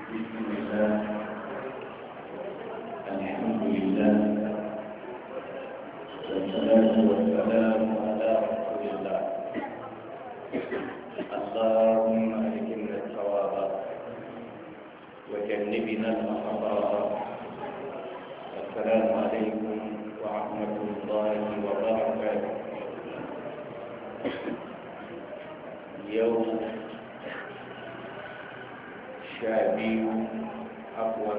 بسم الله الحمد لله والصلاة والسلام على رسول الله اللهم ألهمنا الصواب وجنبنا الأخطاء السلام عليكم ورحمة الله وبركاته يوم شابيو عفوا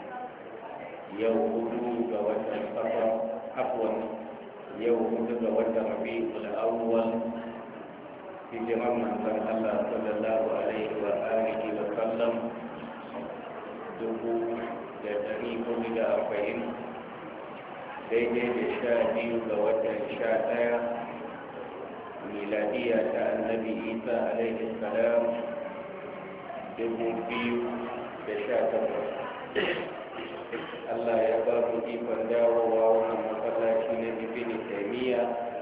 يوم جوات السفر عفوا يوم جوات ربيع الأول في جمع من الله صلى الله عليه وآله وسلم dubu da ɗari hudu da arba'in daidai da 12 ga watan 11 miladiya ta annabi isa alaihi salam 2018. Allah ya ba mu ikon dawowa wannan masallaci na ibn taymiya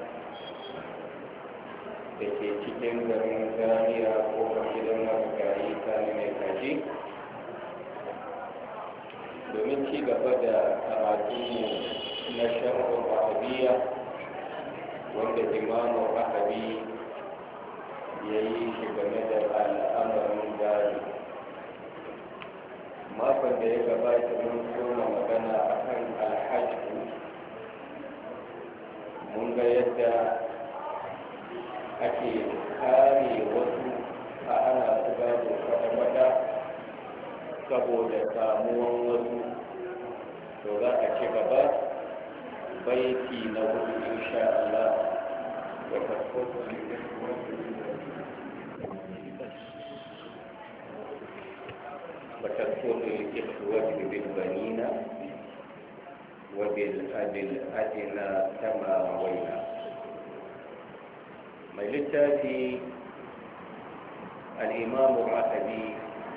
da ke cikin garin Zaria ko gidan marigayi sani mai kaji domin ci gaba da karatunmu na sharhun rahabiyya wanda imamu rahabi ya yi shi game da al'amarin gari. Makon da ya gabata mun soma magana a kan alhajju, mun ga yadda ake kare wasu a ana su gado kwata-kwata saboda samuwan wasu. To za a ci gaba baiti na hudu insha Allah wa tasawwur الإخوة بالبنين وبالأب الأدنى كما روينا. مجلتاتي الإمام الرحبي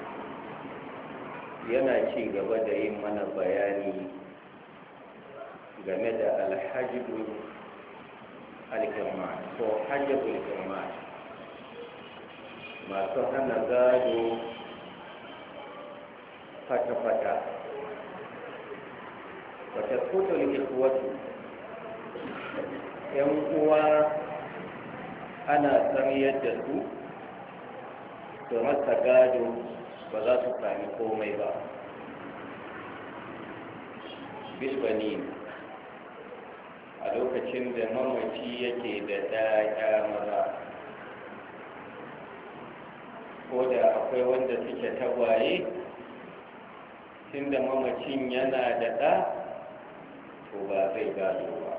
yana ci gaba da yin mana bayani game da alhajjul alkirman ko hajjul kirman masu hana gado fata-fata wata kotun ikwatu yan uwa ana tsariyar da su su rasa gado ba za su sami komai ba bilbani a lokacin da mamaci yake da ɗaya maza ko da akwai wanda suke tagwaye tun da mamacin yana da ɗa to ba zai gado ba.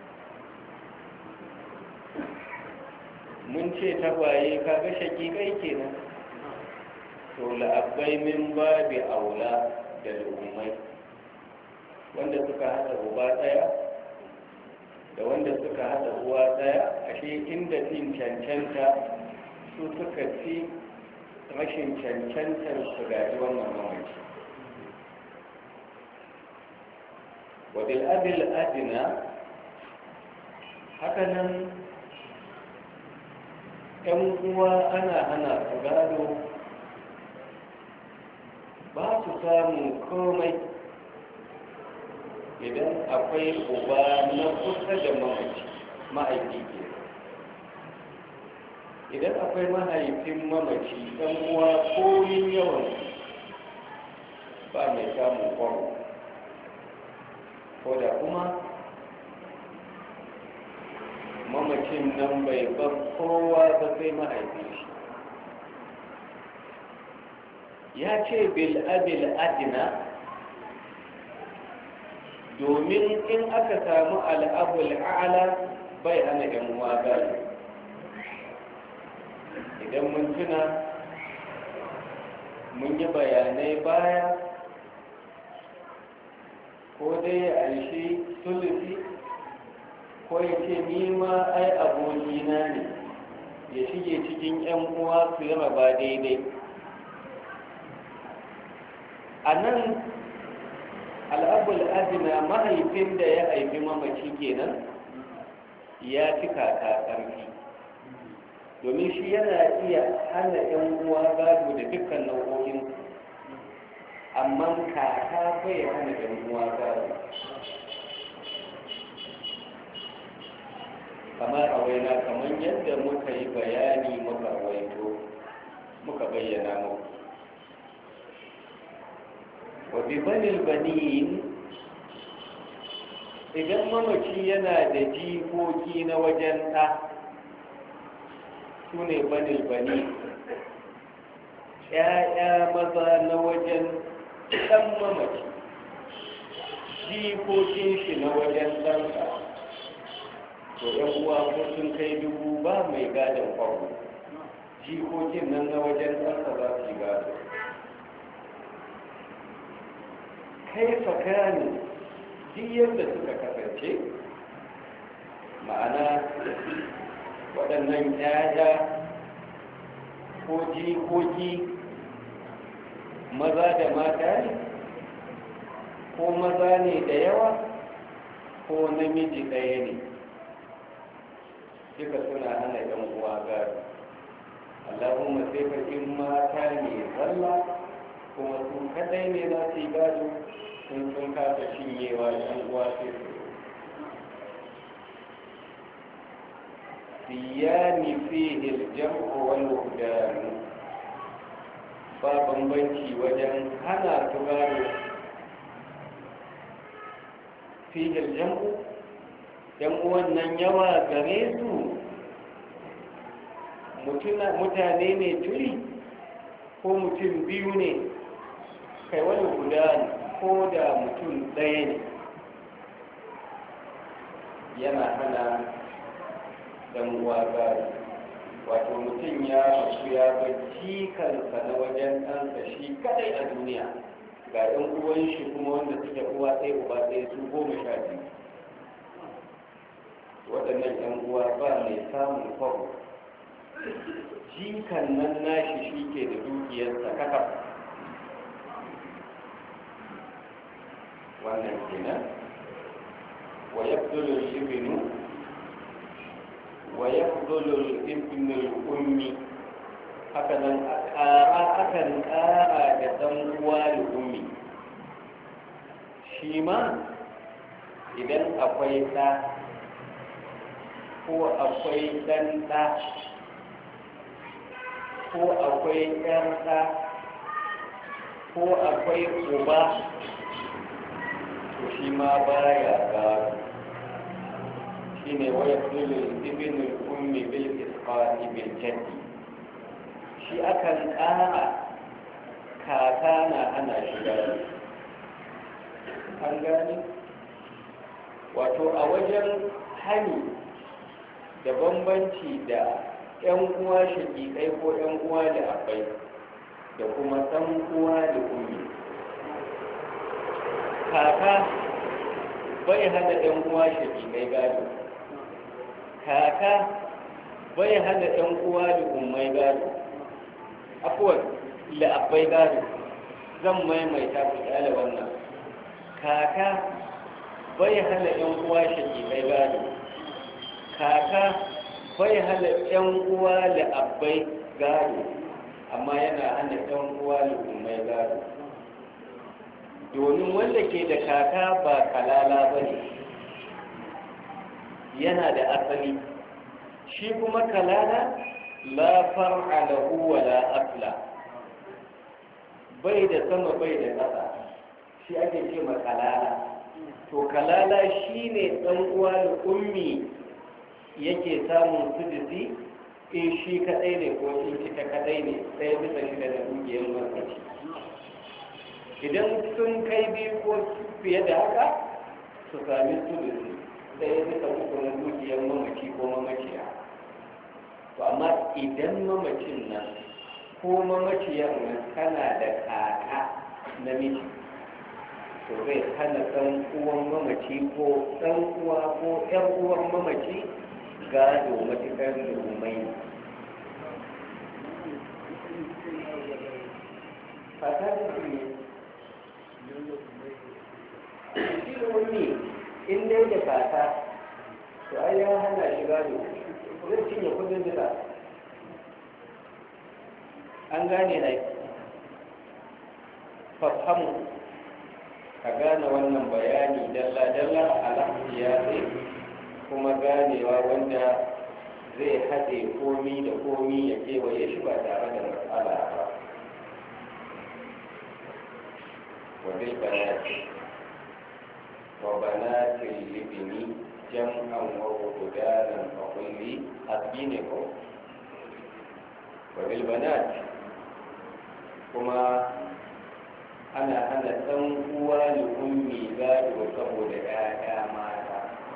Mun ce tagwaye kaga shakikai kenan to la'abbai min babi aula da al'ummai wanda suka haɗa uba ɗaya da wanda suka haɗa uwa ɗaya ashe inda fin cancanta su suka fi rashin cancantar su gaji wannan mamaci. wadil adil adina hakanan ‘yan uwa ana hana su gado ba su samun komai idan akwai uba na kusa da mahaifi ke. Idan akwai mahaifin mamaci ɗan uwa komin yawan ba mai samun kwaro ko da kuma mamacin nan bai bar kowa ba sai mahaifi shi. Ya ce bil'abil adina domin in aka samu al'abul a'ala bai hana yan uwa gado. Idan mun tuna mun yi bayanai baya ko dai a shi sulusi ko ya ce nima ai abokina ne ya shige cikin yan uwa su yi raba daidai. A nan al'abul adina mahaifin da ya haifi mamaci kenan ya fi kaka ƙarfi domin shi yana iya hana 'yan uwa gado da dukkan nau'o'in amma kaka bai hana ɗan uwa gado kamar a waina kamar yadda muka yi bayani muka waito muka bayyana muku wa bi banil banin idan mamaci yana da jikoki na wajen ɗa su ne banil bani ‘ya'ya maza na wajen ɗan mamaci jikokin shi na wajen ɗansa to ‘yan uwa ko sun kai 1000 ba mai gadon kwaro jikokin nan na wajen ɗansa za su yi gado kai fakani duk yadda suka kasance ma'ana waɗannan ‘ya'ya ko jikoki maza da mata ne ko maza ne da yawa ko namiji ɗaya ne duka suna hana ‘yan uwa gado allahumma sai fakin mata ne zalla kuma su kadai ne za su yi gado sun kasa cinyewa ‘yan uwa sai su siyani fihil jam'u wal wuhdanu ba bambanci wajen hana su gado fihil jam'u ‘yan uwan nan yawa gare su mutane ne turi ko mutum biyu ne kai wani guda ko da mutum ɗaya ne yana hana dan uwa gado wato mutum ya rasu ya bacci kansa na wajen ɗansa shi kadai a duniya ga ɗan uwan shi kuma wanda suke uwa ɗaya uba ɗaya su 12 waɗannan ɗan uwa ba mai samun kwabo jikan nan nashi shi ke da dukiyarsa kakaf wannan kenan wa yabdulu al-ibnu wa yabdulu al-ibnu al-ummi haka nan akan ƙara da ɗan uwa al-ummi shi ma idan akwai ɗa ko akwai ɗan ɗa ko akwai ƴar ɗa ko akwai uba to shi ma baya gado shi ne waya tulul ibn ummi bil isqati bil jaddi shi akan ƙara kaka na ana shiga an gani wato a wajen hani da bambanci da 'yan uwa shaƙiƙai ko 'yan uwa da abai da kuma ɗan uwa da ummi kaka bai hana 'yan uwa shaƙiƙai gado kaka bai hana 'yan uwa da ummai gado afuwan la'abbai gado zan maimaita ku kyale wannan kaka bai hana 'yan uwa shaƙiƙai gado kaka bai hana 'yan uwa da abbai gado amma yana hana 'yan uwa da ummai gado domin wanda ke da kaka ba kalala ba ne yana da asali shi kuma kalala la far'a lahu wa la asla bai da sama bai da ƙasa shi ake ce ma kalala to kalala shine dan uwa da ummi yake samun sudisi in shi kadai ne ko in ita kadai ne sai bisa shi da dukiyar markaci idan sun kai biyu ko fiye da haka su sami sudisi sai bisa uku na dukiyar mamaci ko mamaciya to amma idan mamacin nan ko mamaciyar nan tana da kaka namiji to zai hana ɗan uwan mamaci ko ɗan uwa ko ƴan uwan mamaci gado matuƙar lumai fata da su ne shi da wani in dai da fata to ai ya hana shi gado zai cinye kudin duka an gane ai fafhamu ka gane wannan bayani dalla-dalla alaƙiyaɗe kuma ganewa wanda zai haɗe komi da komi ya kewaye shi ba tare da matsala ba. wabil banati wa banatil libni jam'an wa hudanan fa kulli hasbi ne ko wabil banati kuma ana hana ɗan uwa da ummi gado saboda ƴaƴa mata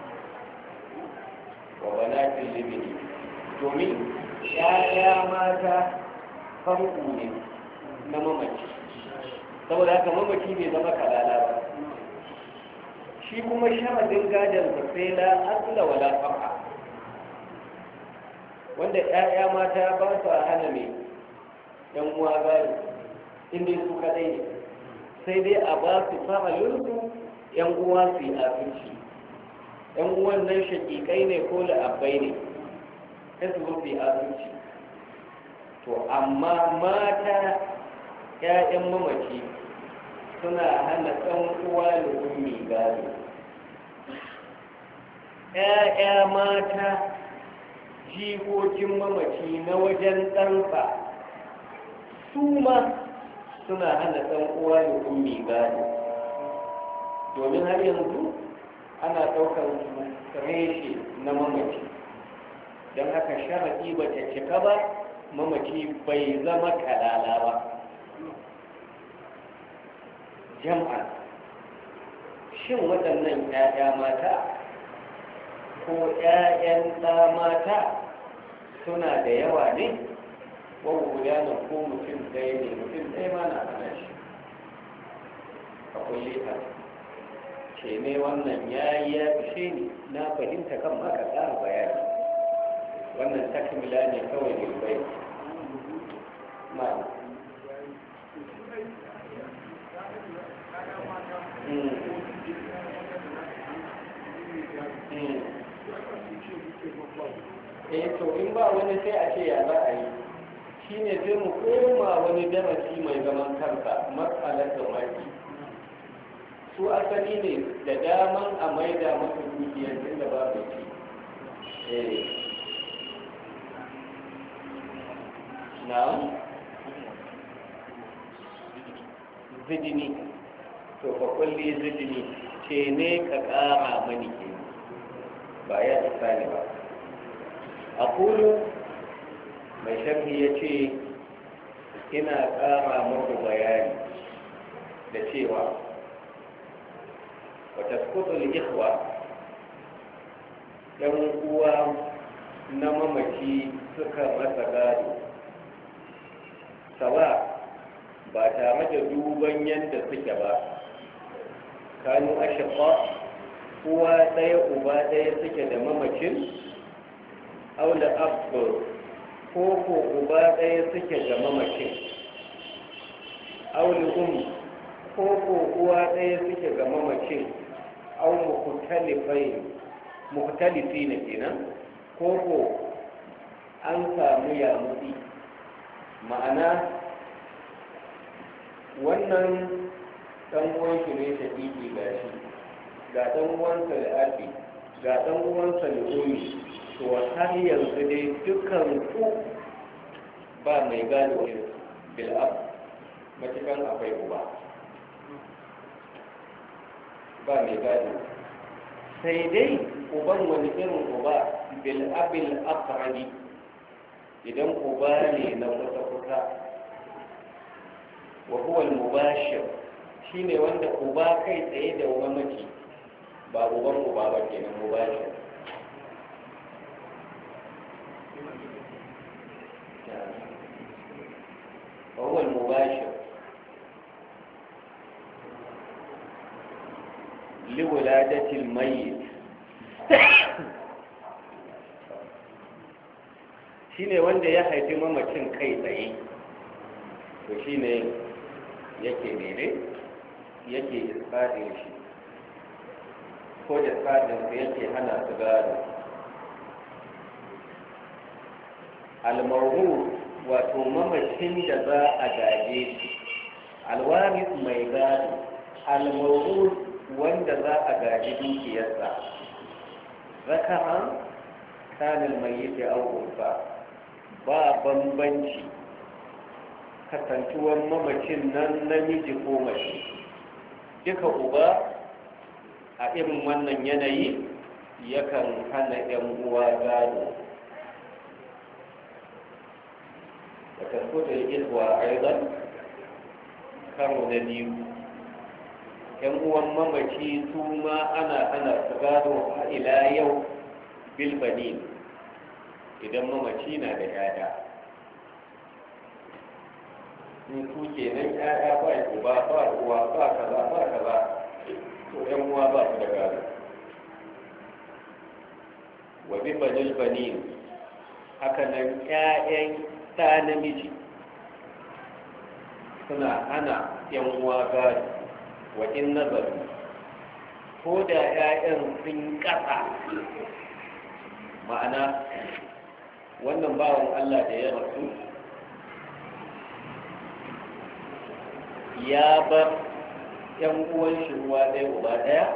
wa banatil libni domin ƴaƴa mata farko ne na mamaci saboda haka mamaci bai zama kalala ba shi kuma sharadin gadon sa sai la asla wala far'a wanda ƴaƴa mata ba su hana mai ɗan uwa gado inda su kadai ne sai dai a ba su fa'alinsu ‘yan uwa su yi abinci ‘yan uwan nan shakikai ne ko la'abbai ne sai su yi abinci to amma mata ‘ya'yan mamaci suna hana ɗan uwa da ummi gado ‘ya'ya mata jikokin mamaci na wajen ɗansa su ma suna hana ɗan uwa da ummi gado domin har yanzu ana ɗaukar reshe na mamaci don haka sharaɗi ba ta cika ba mamaci bai zama kalala ba jam'a shin waɗannan 'ya'ya mata ko 'ya'yan ɗa mata suna da yawa ne wawo gudanar ko mutum ɗaya ne mutum ɗaya ma na hana shi a kulle ta ce ne wannan ya yi ya fishe ni na fahimta kan maka ƙara bayani wannan takmila ne kawai ne bai ma to in ba wani sai a ce ya za a yi shi ne sai mu koma wani darasi mai zaman kansa matsalar da maki su asali ne da daman a maida masu dukiyar inda ba su ci na zidini to ka kulli zidini ce ne ka kara mani ke ba ya isa ne ba a kulu mai shafi ya ce ina ƙara muku bayani da cewa wata skutul ikhwa ɗan uwa na mamaci suka masa gado sawa ba tare da duban yadda suke ba kanu ashaqa uwa ɗaya uba ɗaya suke da mamacin aula abba ko uba ɗaya suke ga mamacin aulihum ko uwa ɗaya suke ga mamacin au mukhtalifi ne kenan ko an samu yamutsi ma'ana wannan ɗan uwan shi ne shaƙiƙi ga shi ga ɗan uwansa da abi ga ɗan uwansa da umi to har yanzu dai dukkan ku ba mai gado bil'ab matukan akwai uba ba mai gado sai dai uban wani irin uba bil'abil aqrabi idan uba ne na kusa-kusa wa huwa al-mubashir shine wanda uba kai tsaye da mamaci ba uban uba ba kenan mubashir وهو المباشر لولادة الميت shine wanda ya haifi mamacin kai tsaye to shine yake nene yake isfadin shi ko da tsadinsa yake hana su gado almarhu wato mamacin da za a gaje shi alwaris mai gado, almawrud wanda za a gaji dukiyarsa, zakaran kanil mayyit aw unsa, ba bambanci kasantuwar mamacin nan namiji ko mace, duka uba a irin wannan yanayi yakan hana yan uwa gado. da kasko da ilwa aizan karo na biyu, yan uwan mamaci su ma ana hana su gado a ila yau bilbani idan mamaci na da yaya. in su ke nan yaya ba uba ba uwa ba kaza ba kaza, to yan uwa ba su da gado. wa bi banil banin, haka nan ƴaƴan ɗa namiji suna hana yan uwa gado. wa in nazaru, ko da ƴaƴan sun ƙasa, ma'ana wannan bawan Allah da ya rasu ya bar yan uwan shi ruwa ɗaya uba ɗaya,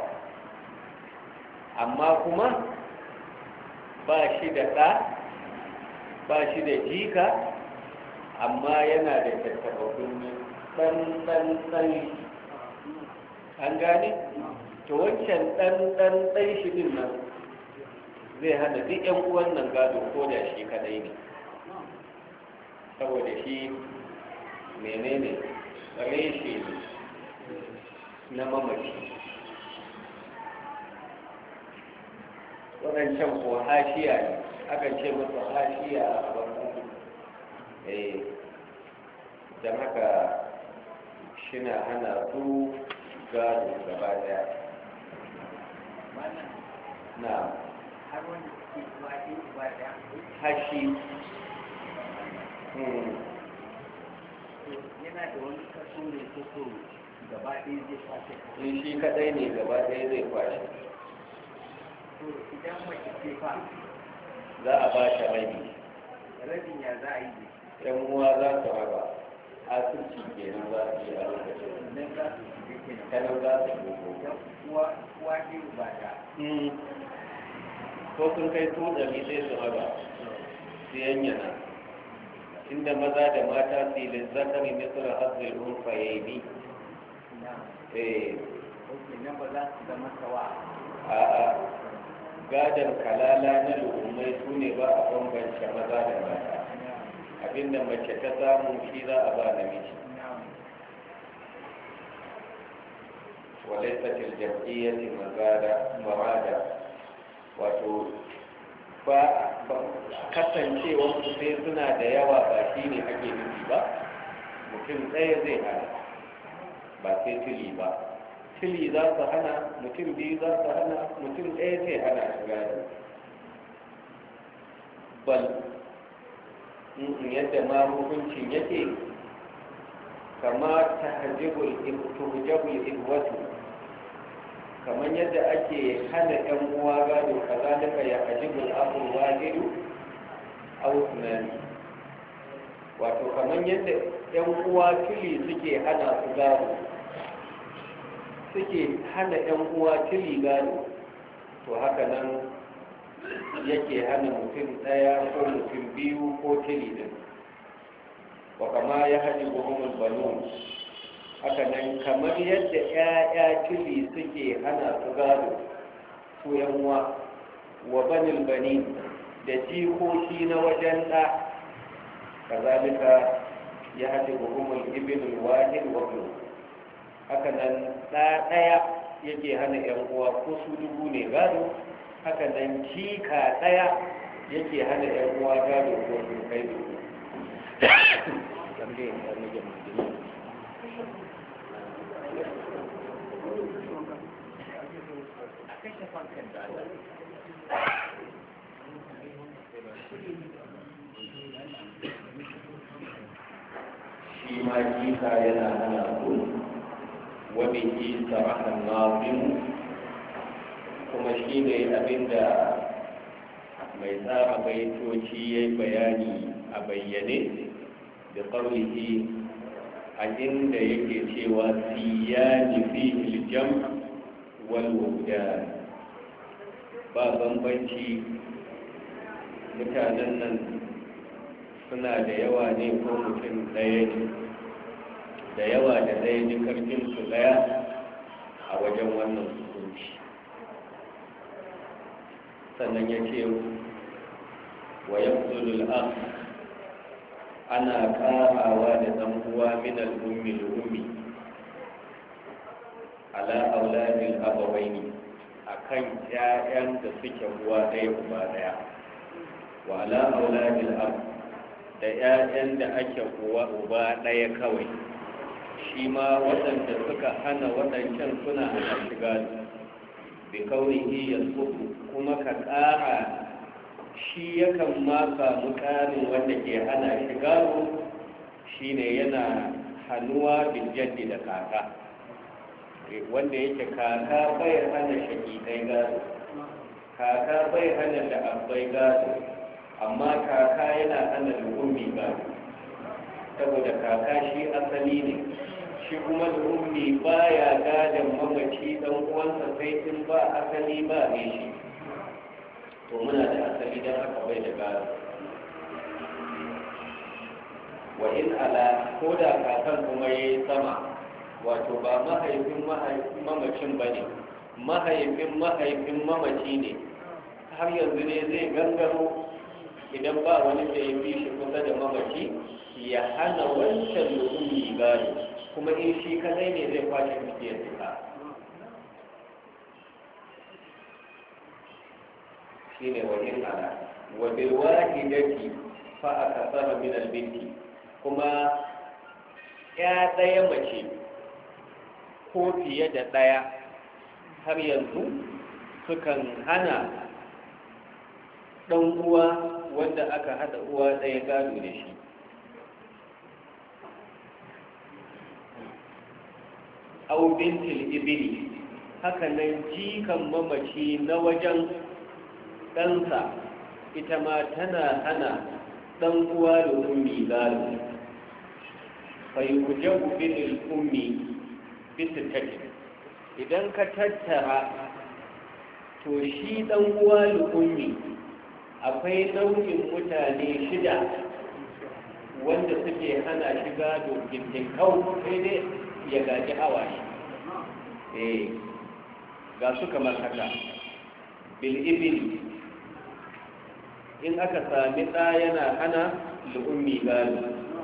amma kuma ba shi da ɗa ba shi da jika, amma yana da tattaɓaɓɓun ɗan an gane? to wancan ɗan shi ɗin nan zai hana duk yan uwan nan gado ko da shi kadai ne, saboda shi menene reshe ne na mamaci. waɗancan ko hashiya ne, akan ce masa hashiya a gaban ƙasa. don haka shina hana su gado gaba daya. na hashi yana da wani kaso ne ko gaba ɗaya zai kwashe? in shi kadai ne gaba ɗaya zai kwashe. idan mace ce fa za a ba shi rabi. rabin ya za a yi? yan uwa za su raba, asirci kenan za su yi a lokacin nan za su shige kenan, kanan za su gogo. uwa ce ba da ko sun kai su ɗari sai su raba su yanyana, inda maza da mata su yi zakari misra hazin rumfa ya yi nan ba za su zama sawa. a gadon kalala na lu'ummai su ne ba a bambance maza da mata, abinda mace ta samu shi za a ba namiji. walaisatil jam'iyyati marada, wato ba kasancewar su sai suna da yawa ba shi ne ake nufi ba, mutum ɗaya zai hana ba sai tuli ba. tuli za su hana, mutum biyu za su hana, mutum ɗaya zai hana shi gado. bal yadda ma hukuncin yake kama tahjibul ihwatu, kamar yadda ake hana ‘yan uwa gado, kazalika ya hajibul abu wajidu aw sunani, wato kamar yadda ‘yan uwa tuli suke hana su gado, suke hana ‘yan uwa tuli gado, to haka nan yake hana mutum ɗaya ko mutum biyu ko tuli din. wa kama ya hajibu humul banun, haka nan kamar yadda ‘ya'ya tuli suke hana su gado su yanwa, wa banil bani da jikoki na wajen ɗa, kazalika ya haɗe buhumul ibn wahid wa ibn, haka nan ɗa ɗaya yake hana ‘yan uwa ko su dubu ne gado, haka nan jika ɗaya yake hana ‘yan uwa gado ko su kai dubu. shi ma jika yana hana ku wani isa rahan nazim, kuma shi ne abinda mai tsara baitoci ya yi bayani a bayyane da ƙaunihi a inda yake cewa siyani fi iljam wal wudan, ba bambanci mutanen nan suna da yawa ne ko mutum ɗaya ne, da yawa da ɗaya ne karfin su ɗaya a wajen wannan hukunci. sannan ya ce wa yafdulul akh, ana karawa da dan uwa min al-ummi al-ummi ala auladil abawaini, akan ƴaƴan da suke uwa ɗaya uba ɗaya, wa ala auladil ab, da ƴaƴan da ake uba ɗaya kawai, shi ma waɗanda suka hana waɗancan suna hana shiga bi kaunihi yasbutu, kuma ka ƙara shi yakan ma samu ƙarin wanda ke hana shiga shine yana hannuwa bil jaddi da kaka, wanda yake kaka bai hana shaƙiƙai gado, kaka bai hana da abbai gado, amma kaka yana hana da ummi gado, saboda kaka shi asali ne, shi kuma da ummi baya gadon mamaci dan uwansa sai in ba asali ba ne shi, to muna da asali don haka bai da gado. Wa in ala, ko da kakan kuma ya yi sama, wato ba mahaifin mamacin ba ne, mahaifin mamaci ne, har yanzu ne zai gangaro idan ba wani da ya fi shi kusa da mamaci ya hana wancan lumumi gado, kuma in shi kadai ne zai kwashe dukiyar duka. shi ne wajen ala. Wa bil wahidati fa akthara min al binti, kuma ya ɗaya mace ko fiye da ɗaya har yanzu sukan hana ɗan uwa wanda aka haɗa uwa ɗaya gado da shi. Au bintil ibili, haka nan jikan mamaci na wajen ɗansa ita ma tana hana ɗan uwa da ummi gado. Fai kuje binil ummi bisa tafi, idan ka tattara to shi ɗan uwa da ummi akwai nau'in mutane 6 wanda suke hana shi gado gindin kau, sai dai ya gaji hawa shi. Ga su kamar haka: bil'ibili, in aka sami ɗa yana hana lu'ummi gado,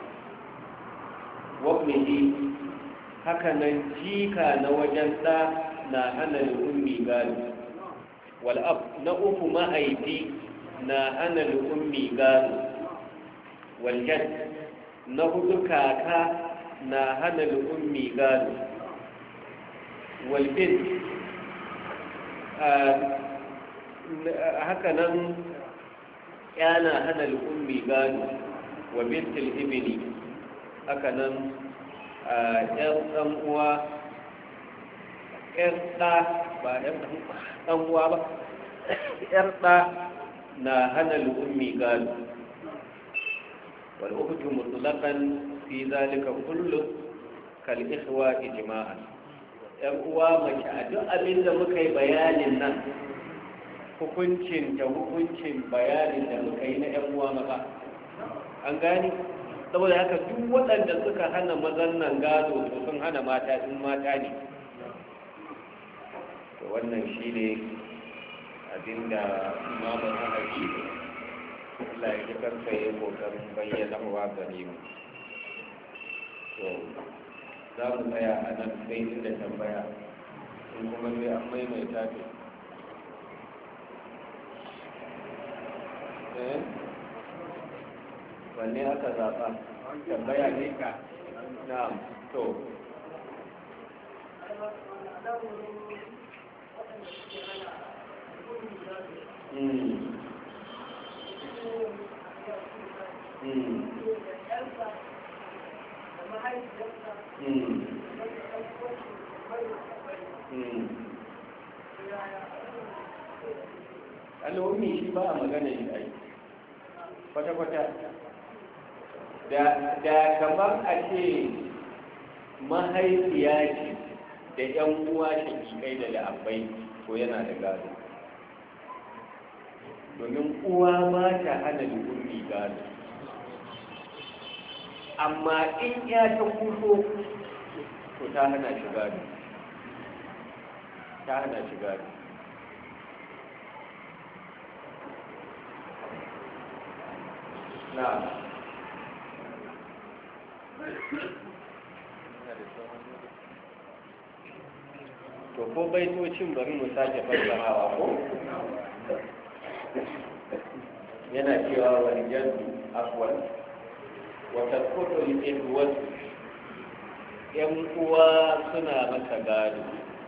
wabnihi, haka nan jika na wajen ɗa na hana lu'ummi gado, wal'ab, na uku mahaifi na hana lu'ummi gado, waljad, na hudu kaka na hana lu'ummi gado, walbin, haka nan yana hana lu'ummi gado, wa bintul ibni, haka nan ƴan ɗan uwa, ƴan ɗa ba ƴan ɗan uwa ba, ƴar ɗa na hana lu'ummi gado. wal ukhtu mutlaqan fi zalika kullu kal ikhwa ijma'an. ƴan uwa mace a duk abin da muka yi bayanin nan, hukuncin bayanin da muka yi na ƴan uwa maza, an gani. Saboda haka duk waɗanda suka hana mazan nan gado to sun hana mata in mata ne. To wannan shine abinda imamu Ahmad Allah ya ji karfa ya kokarin bayyana wa gare mu. To za mu tsaya a nan sai inda tambaya, in kuma sai an maimaita ta. Wanne aka zaɓa? Tambaya ne ka? Na, to. Al'ummi shi ba a magana shi ai kwata-kwata da kamar a ce mahaifiya ce da 'yan uwa shakikai da la'abbai to yana da gado, domin uwa ba ta hana lu'ummi gado, amma in ya ta kuso to ta hana shi gado, ta hana shi gado. na to ko baitocin bari mu sake fassarawa ko yana cewa wani jaddu afwal wa tasqutu al-ihwat yan uwa suna maka gado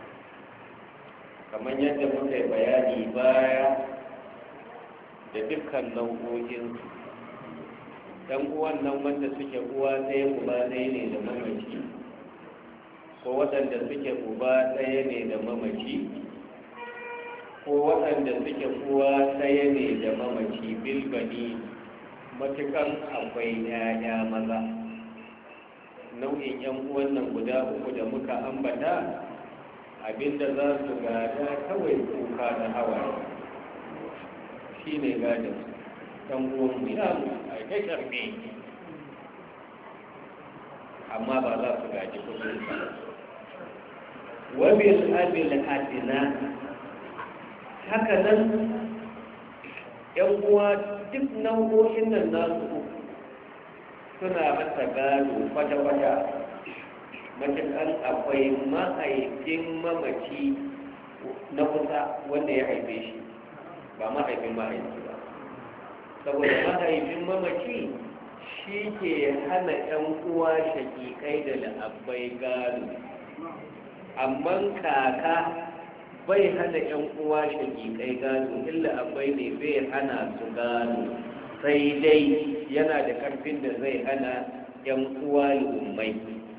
kamar yadda muka yi bayani baya da dukkan nau'o'in yan uwan nan wanda suke uwa ɗaya uba ɗaya ne da mamaci, ko waɗanda suke uba ɗaya ne da mamaci, ko waɗanda suke uwa ɗaya ne da mamaci bilbani matukan akwai 'ya'ya maza. Nau'in 'yan uwan nan guda uku da muka ambata abinda za su gada kawai kuka da hawaye shi ne gadin ɗan uwan mu ya a kashar ne, amma ba za su gaji kudin ba. wabil abil adina haka nan yan uwa duk nau'o'in nan nasu suna masa gado kwata-kwata matuƙan akwai mahaifin mamaci na kusa wanda ya haife shi ba mahaifin mahaifi ba, saboda mahaifin mamaci shi ke hana 'yan uwa shakikai da la'abbai gado, amma kaka bai hana 'yan uwa shakikai gado, illa abai ne bai hana su gado, sai dai yana da karfin da zai hana 'yan uwa lu'ummai.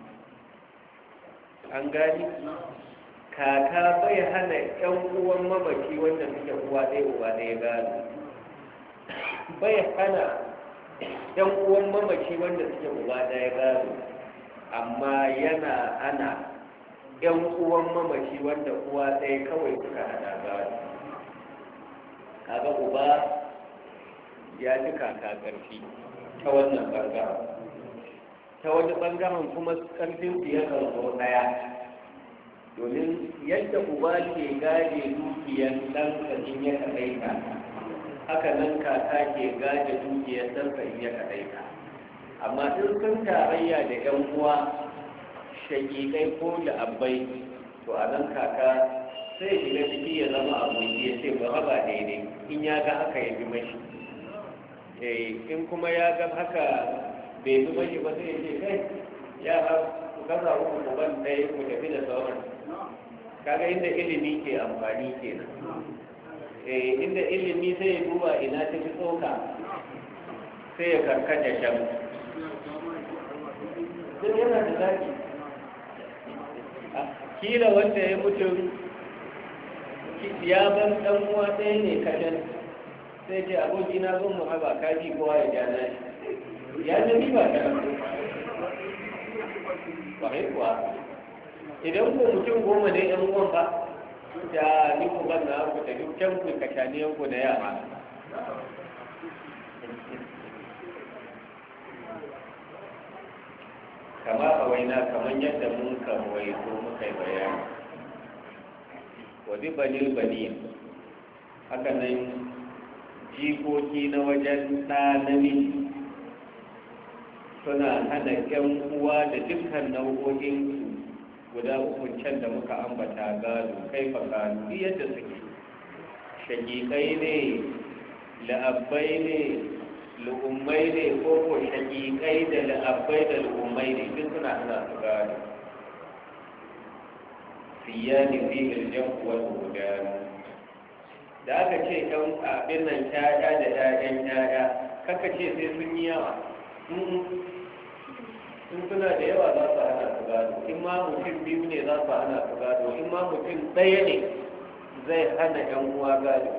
An gani? Kaka bai hana 'yan uwan mamaci wanda suke uwa ɗaya uba ɗaya gado, bai hana 'yan uwan mamaci wanda suke uba ɗaya gado, amma yana hana 'yan uwan mamaci wanda uwa ɗaya kawai suka hada gado. Kaga uba ya fi kaka ƙarfi ta wannan ɓangaren, ta wani ɓangaren kuma ƙarfin su ya karɓo ɗaya, domin yadda uba ke gaje dukiyar ɗansa in ya kaɗaita, haka nan kaka ke gaje dukiyar ɗansa in ya kaɗaita. Amma in sun tarayya da 'yan uwa shakikai ko da abbai, to a nan kaka sai shiga ciki ya zama aboki ya ce ba raba daidai, in ya ga haka ya bi mashi, in kuma ya ga haka bai bi mashi ba sai ya ce kai yara ku kasa uku ku ban ɗaya ku tafi da sauran. Kaga inda ilimi ke amfani kenan, inda ilimi sai ya duba ina ta fi tsoka sai ya karkata shan duk yana da zaki. Kila wanda ya mutu ya ban dan uwa ɗaya ne kadan, sai ce aboki na zan mu haba kaji kowa ya jana shi ya zami ba ta ba kuwa idan ko mutum 10 ne yan uwan ba da ni ku ban na ku da dukkan ku kashaniyan ku da yara. kama a waina kamar yadda mun kawai ko muka yi bayani wadi banil bani haka nan jikoki na wajen ɗa namiji suna hana 'yan uwa da dukkan nau'o'in guda uku can da muka ambata gado kai fakanu yadda suke shagiƙai ne la'abbai ne lu'ummai ne ko ko shagiƙai da la'abbai da lu'ummai ne duk suna hana su gado siyani fi iljan wal hudan da aka ce ɗan abin nan ƴaƴa da ƴaƴan ƴaƴa kaka ce sai sun yi yawa in suna da yawa za su hana su gado, in ma mutum biyu ne za su hana su gado, in ma mutum ɗaya ne zai hana ƴan uwa gado.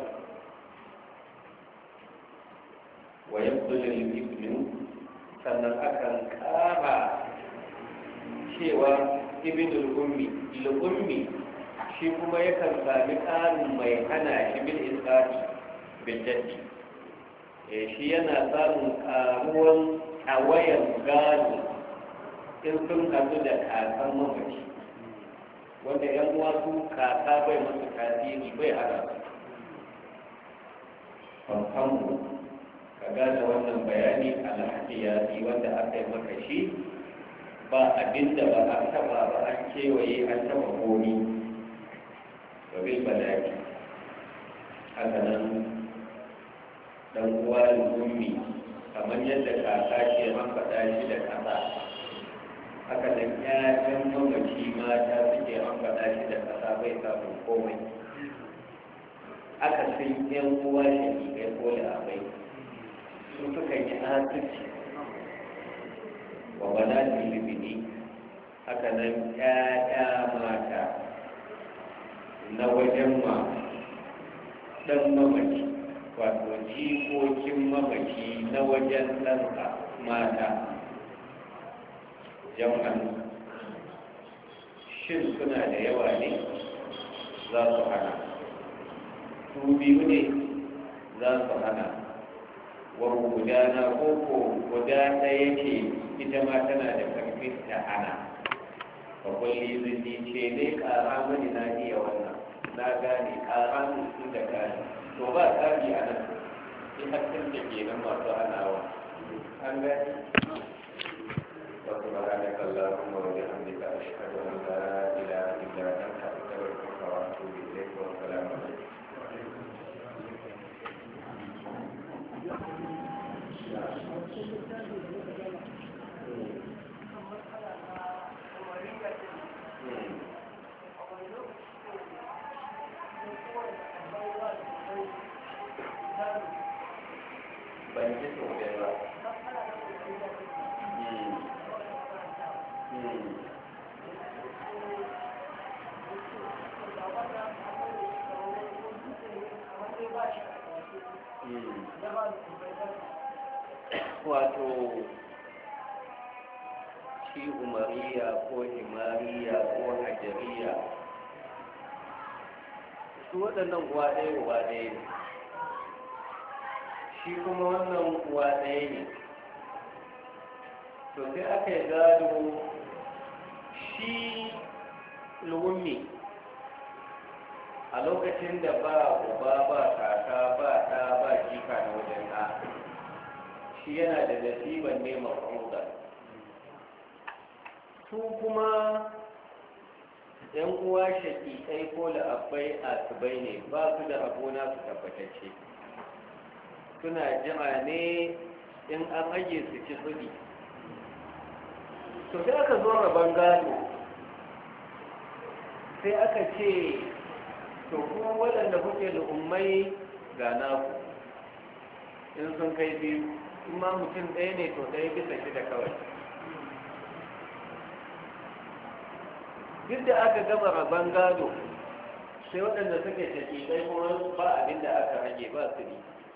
Wayan zulun ibnu sannan akan ƙara cewa ibnul ummi al-ummi shi kuma yakan sami ƙarin mai hana shi bil isqati bil jaddi shi yana samun ƙaruwan tawayan gado in sun haɗu da kakan mamaci wanda yan uwa su kaka bai masu tasiri bai hana su fanfanmu ka gane wannan bayani alhadiyati wanda aka yi maka shi ba abinda ba a taba ba an kewaye an taba komi wabil balaki haka nan dan uwa lummi kamar yadda kaka ke an faɗa shi da kasa haka da ƴaƴan mamaci mata suke an faɗa shi da kasa bai samun komai aka sun yan uwa shi kai ko da abai su suka yi asirci wa banati libini haka nan ƴaƴa mata na wajen ma ɗan mamaci wato jikokin mamaci na wajen ɗansa mata jam'an shin suna da yawa ne za su hana su biyu ne za su hana wa gudana koko guda ɗaya ce ita ma tana da karfin ta hana ba kwalli zuci ce dai ƙara mani na iya wannan na gane ƙara musu da gane to ba tsari a nan sai hakkin da ke nan masu hanawa an gani wasu ba hana kallon kuma wajen hamdika a shekaru na la ila ila ɗan ka ita bai kuma wasu bi zai kuwa salamu alaikum ban ji sosai ba wato shi umariya ko himariya ko hajariya su waɗannan uwa ɗaya uwa ɗaya ne shi kuma wannan uwa ɗaya ne to sai aka yi gado shi lummi a lokacin da ba uba ba kaka ba ɗa ba jika na wajen ɗa shi yana da nasiban ne mafuda su kuma yan uwa shaƙiƙai ko la'abbai asibai ne ba su da abona su tabbatacce suna jira ne in an aje su ci tsudi to sai aka zo rabon gado sai aka ce to kuma waɗanda kuke da ummai ga naku in sun kai biyu kuma mutum ɗaya ne to ɗaya bisa shida kawai duk da aka gama rabon gado sai waɗanda suke shaƙiƙai kuma ba abin da aka rage ba su ne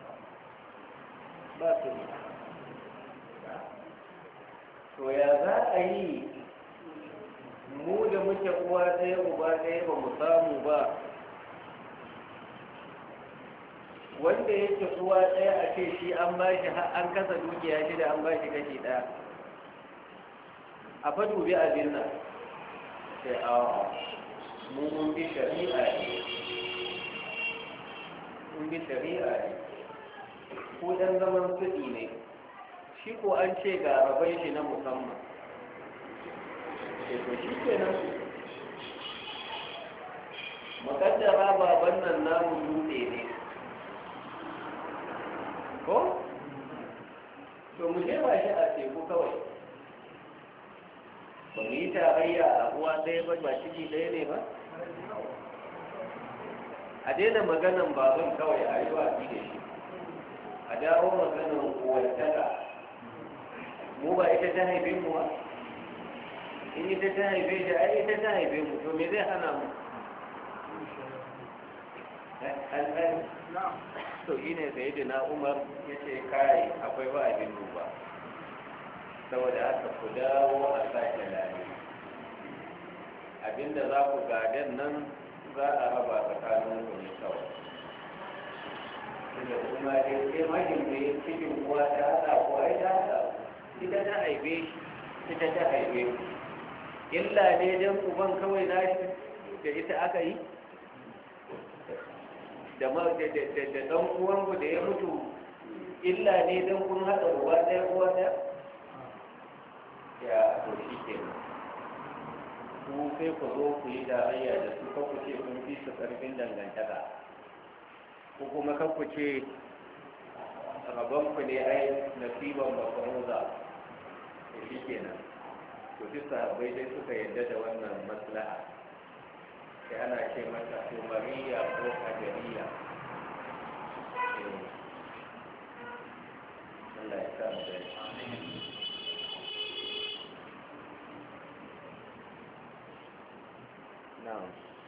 ba su ne to ya za a yi mu da muke uwa ɗaya uba ɗaya ba mu samu ba wanda yake uwa ɗaya a ce shi an ba shi an kasa dukiya shi da an ba shi kashi ɗaya a fa dubi abin nan sai awa mun bi shari'a ne mun bi shari'a ne ko ɗan zaman kuɗi ne shi ko an ce ga rabai shi na musamman to shi ke nan makaddara baban nan namu dutse ne ko? to mu je ba shi a teku kawai ba mu yi tarayya a uwa ɗaya ba ba ciki ɗaya ne ba a daina maganan baban kawai a yi watsi da shi a dawo maganan uwantaka mu ba ita ta haife mu ba in ita ta haife shi ai ita ta haife mu to me zai hana mu to shi ne sai da na umar ya ce kai akwai ba abin duba saboda haka ku dawo a sake lari abinda za ku gaden nan za a raba tsakanin ku ne kawai da kuma dai sai magin da ya cikin kuwa ta haɗa ko ai ta haɗa ita ta haife ita ta haife illa ne dan uban kawai na shi da ita aka yi da ɗan uwanku da ya mutu illa ne dan kun haɗa uba ɗaya uwa ɗaya ya to shi ke ku sai ku zo ku yi tarayya da su kan ku ce kun fi su ƙarfin dangantaka ko kuma kan ku ce rabonku ne ai nasiban mafaruza to shi ke nan to duk sahabbai dai suka yadda da wannan maslaha sai ana ce mata umariya ko kadariya Allah ya sa mu da na'am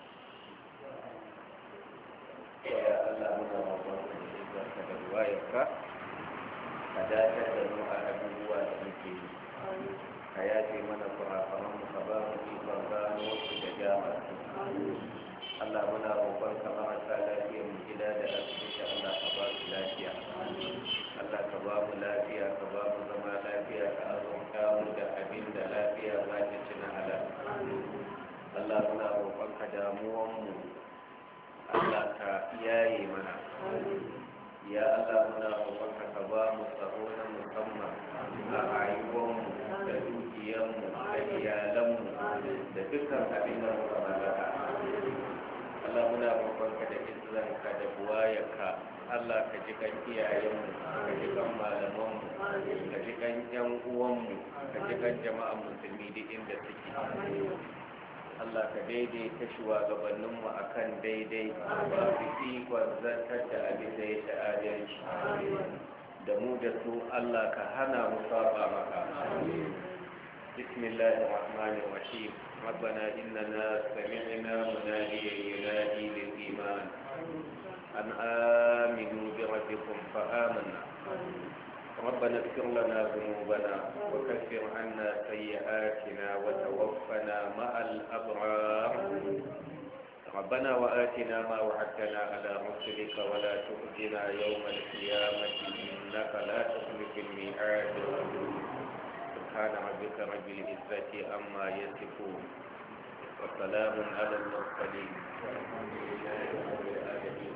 ya Allah muna roƙon ka da ruwayarka ka dace da mu a abubuwa da muke yi ka yafe mana kurakuran mu ka ba mu ikon gano su da gyara su Allah muna roƙon ka marasa lafiya mu gida da asibiti Allah ka ba su lafiya Allah ka ba mu lafiya ka ba mu zama lafiya ka azurta mu da abin da lafiya za ta ci na halal Allah muna roƙon ka damuwan mu Allah ka yaye mana ya Allah muna roƙon ka ba mu tsaro na musamman a rayuwarmu da dukiyarmu da iyalanmu da dukkan abin da muka mallaka Allah muna roƙon ka da izzanka da buwayarka Allah ka ji kan iyayenmu ka ji kan malamanmu ka ji kan yan uwanmu ka ji kan jama'an musulmi duk inda suke Allah ka daidaita shugabanninmu a kan daidai ba su ikon zartar da abin da ya ta'adalci da mu da su Allah ka hana mu saba maka bismillahir rahmanir rahim ربنا إننا سمعنا مناديا ينادي للإيمان أن آمنوا بربكم فآمنا ربنا اغفر لنا ذنوبنا وكفر عنا سيئاتنا وتوفنا مع الأبرار ربنا وآتنا ما وعدتنا على رسلك ولا تخزنا يوم القيامة إنك لا تخلف الميعاد سبحان ربك رب العزة عما يصفون وسلام على المرسلين والحمد لله رب العالمين